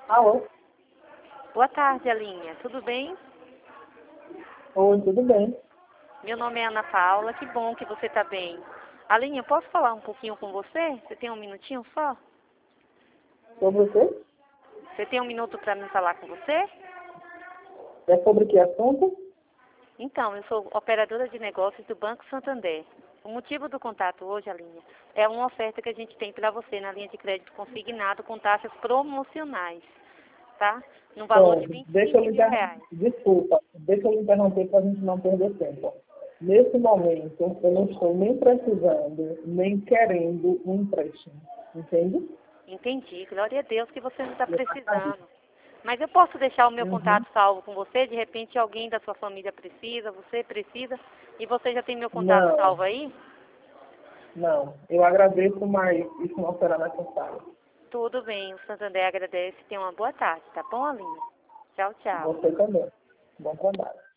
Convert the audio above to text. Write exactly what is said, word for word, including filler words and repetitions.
Alô? Boa tarde, Alinha. Tudo bem? Oi, tudo bem? Meu nome é Ana Paula. Que bom que você está bem. Alinha, posso falar um pouquinho com você? Você tem um minutinho só? Sobre o quê? Você tem um minuto para me falar com você? É sobre que assunto? Então, eu sou operadora de negócios do Banco Santander. O motivo do contato hoje, Alinha, é uma oferta que a gente tem para você na linha de crédito consignado com taxas promocionais, tá? No valor de Pronto, vinte e deixa eu cinco lhe mil inter... reais. Desculpa, deixa eu lhe interromper para a gente não perder tempo. Nesse momento, eu não estou nem precisando, nem querendo um empréstimo. Entende? Entendi. Glória a Deus que você não está Exatamente. precisando. Mas eu posso deixar o meu Uhum. contato salvo com você? De repente alguém da sua família precisa, você precisa, e você já tem meu contato Não, salvo aí? não. Eu agradeço, mas isso não será necessário. Tudo bem, o Santander agradece. Tenha uma boa tarde, tá bom, Aline? Tchau, tchau. Você também. Bom trabalho.